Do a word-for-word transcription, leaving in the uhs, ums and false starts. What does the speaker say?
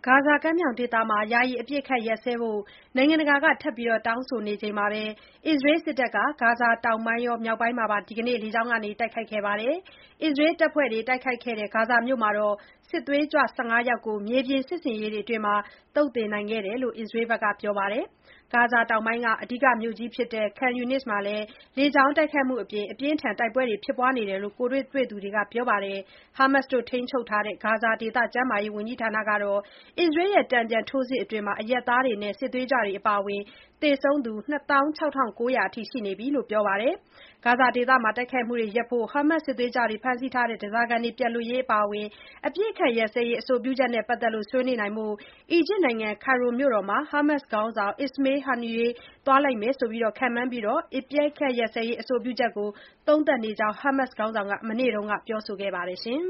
ဂါဇာကမ်းမြောင်ဒေသမှာ ယာယီအပစ်အခတ်ရပ်စဲဖို့ နိုင်ငံတကာက ထပ်မံတောင်းဆိုနေချိန်မှာပဲ အစ္စရေးစစ်တပ်က ဂါဇာတောင်ပိုင်းရော မြောက်ပိုင်းမှာပါ ဒီကနေ့ လေကြောင်းကနေ တိုက်ခိုက်ခဲ့ပါတယ်။ အစ္စရေးတပ်ဖွဲ့တွေ တိုက်ခိုက်ခဲ့တဲ့ ဂါဇာမြို့မှာ စစ်သွေးကြွ ၁၅ ယောက်ကို မြေပြင်စစ်ဆင်ရေးအတွင်း သုတ်သင်နိုင်ခဲ့တယ်လို့ အစ္စရေးက ပြောပါတယ်။ ဂါဇာတောင်ပိုင်းက အဓိကမြို့ကြီးဖြစ်တဲ့ Khan Younis မှာလည်း လေကြောင်းတိုက်ခိုက်မှုအပြင် အပြင်းအထန် တိုက်ပွဲတွေ ဖြစ်ပွားနေတယ်လို့ ကိုယ်တွေ့သူတွေက ပြောပါတယ်။ ဟာမတ်စ်ထိန်းချုပ်ထားတဲ့ ဂါဇာဒေသ ကျန်းမာရေးဝန်ကြီးဌာနကတော့ အစ္စရေးရဲ့ တန်ပြန်ထိုးစစ်အတွင်း အရပ်သားတွေနဲ့ စစ်သွေးကြွတွေ အပါအဝင် သေဆုံးသူ နှစ်သောင်းခြောက်ထောင့်ကိုးရာ အထိ ရှိနေပြီလို့ ပြောပါတယ်။ ဂါဇာဒေသမှာ တိုက်ခိုက်မှုတွေရပ်ဖို့ ဟာမတ်စ်စစ်သွေးကြွတွေ ဖမ်းဆီးထားတဲ့ ဓားစာခံတွေ ပြန်လွှတ်ရေး အပါအဝင် အပစ်အခတ်ရပ်စဲရေး အဆိုပြုချက်နဲ့ ပတ်သက်လို့ ဆွေးနွေးနိုင်ဖို့ အီဂျစ်နိုင်ငံ ကိုင်ရိုမြို့တော်မှာ ဟာမတ်စ်ခေါင်းဆောင် Ismail Haniyeh သွားလိမ့်မယ်လို့ ခန့်မှန်းပြီး အပစ်အခတ်ရပ်စဲရေး အဆိုပြုချက်ကို သုံးသပ်နေကြောင်း ဟာမတ်စ်ခေါင်းဆောင်က မနေ့က ပြောဆိုခဲ့ပါတယ်။